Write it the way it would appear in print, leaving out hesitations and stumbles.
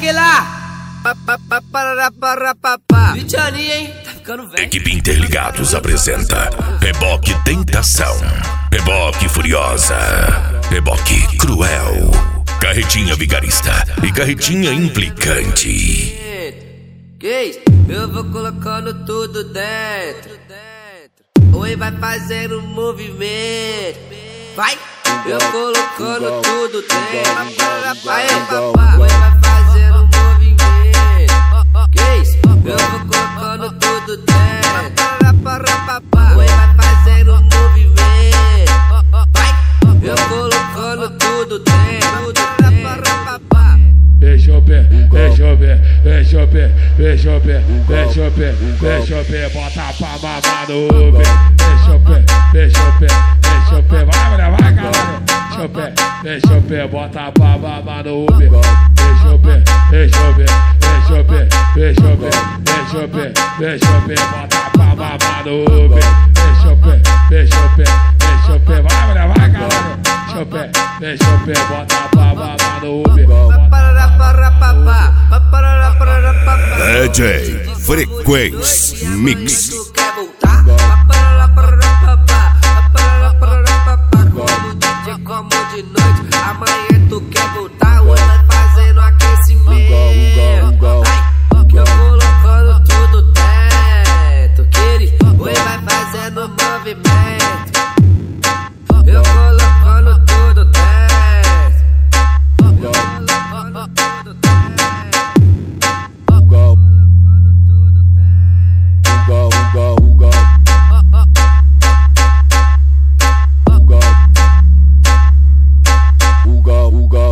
segue lá. Vitiani, hein? Tá ficando velho. Equipe Interligados apresenta Reboque Tentação, Reboque Furiosa, Reboque Cruel, Carretinha Vigarista e Carretinha Implicante. Que isso? Eu vou colocando tudo dentro. Oi, vai fazendo movimento. Vai! Eu colocando tudo dentro. Aê, papá! Oi, vai fazendo movimento. Que isso? Eu vou colocando tudo dentro. Oi, vai fazendo movimento. Vai! Eu colocando tudo dentro. Deixa o pé, deixa o pé, deixa o pé, deixa o pé, deixa o pé, deixa o pé, bota pra mamar no Uber. Deixa o pé, deixa o pé, deixa o pé, vai mulher, vai galera. Deixa o pé, bota pra mamar no Uber. Deixa o pé, deixa o pé, deixa o pé, deixa o pé, deixa o pé, deixa o pé, bota pra mamar no Uber. Deixa o pé, deixa o pé, deixa o pé, vai mulher, vai galera. Deixa o pé, bota pra mamar no Uber. DJ Frequência Mix.